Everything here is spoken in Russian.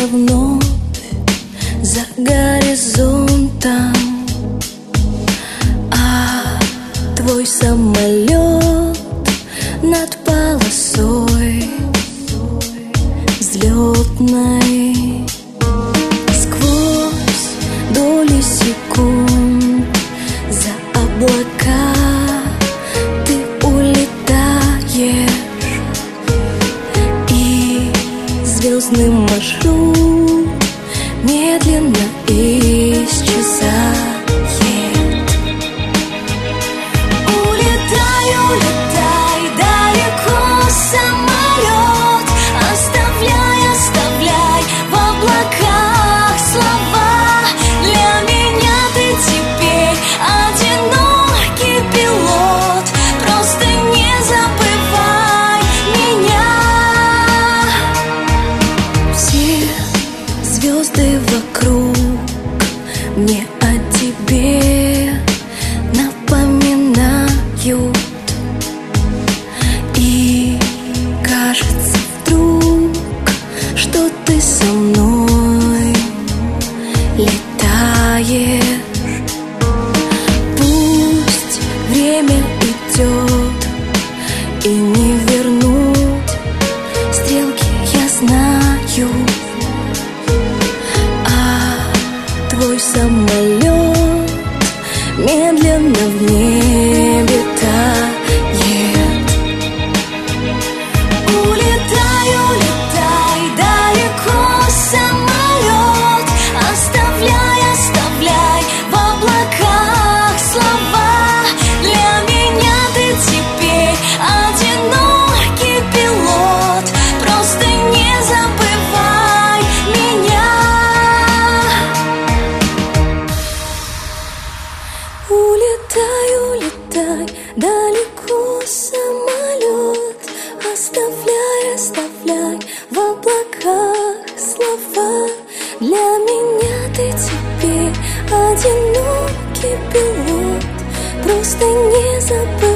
вновь за горизонтом, а твой самолет над полосой взлетной. Сквозь доли секунд за облака ты улетаешь, и звездный маршрут медленно исчезает. Улетай, улетай далеко, самолет, оставляй, оставляй в облаках слова. Для меня ты теперь одинокий пилот, просто не забывай меня. Все звезды вокруг мне о тебе напоминают, и кажется вдруг, что ты со мной летаешь. Пусть время идет и не вернуть стрелки, я знаю, а твой самолет медленно в небе тает. Улетай, улетай далеко, самолет, оставляй, оставляй в облаках слова. Для меня ты теперь одинокий пилот, просто не забывай меня. Улетай, улетай далеко, самолет, оставляй, оставляй в облаках слова. Для меня ты теперь одинокий пилот, просто не забывай.